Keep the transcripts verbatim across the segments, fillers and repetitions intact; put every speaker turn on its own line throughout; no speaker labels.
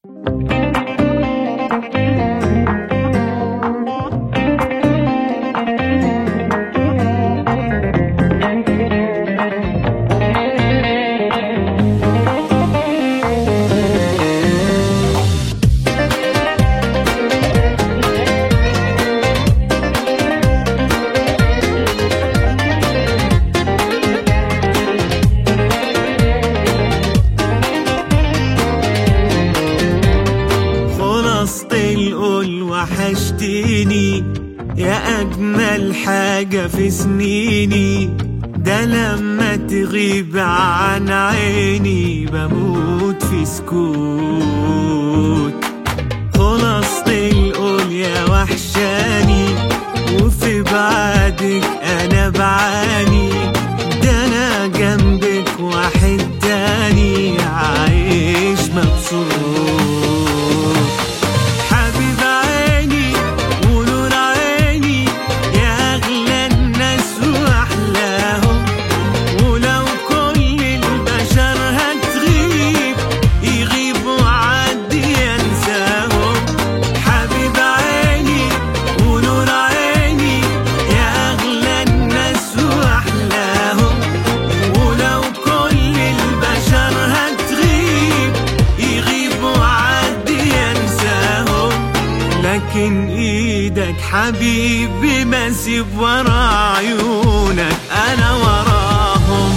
وحشتيني يا أجمل حاجة في سنيني، ده لما تغيب عن عيني بموت في سكوت. خلاص القول يا وحشاني، وفي بعدك أنا بعاني، ده أنا جنبك واحد تاني عايش مبسوط. لكن ايدك حبيبي ما سيب ورا عيونك انا وراهم.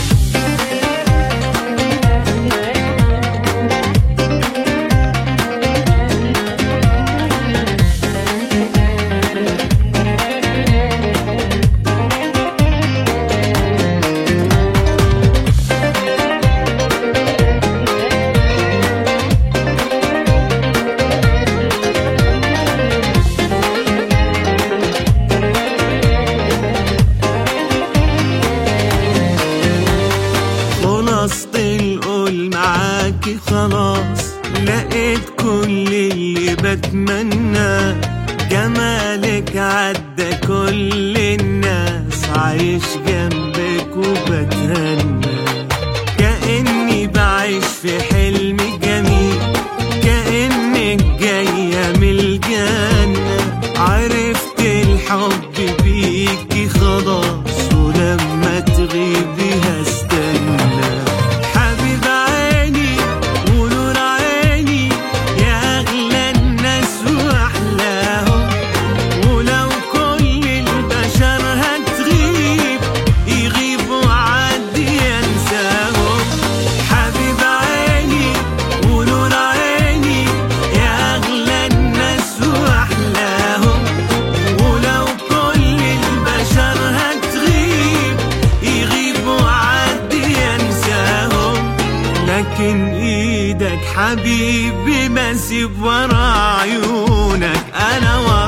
خلصت القول معاكي خلاص، لقيت كل اللي بتمنى، جمالك عدى كل الناس، عايش جنبك وبتهنى، كأني بعيش في حلم جميل، كأنك جاية من الجنة، عرفت الحب بيكي خلاص، ولما تغيبي هستنى. لكن ايدك حبيبي ما سيب ورا عيونك انا وراهم.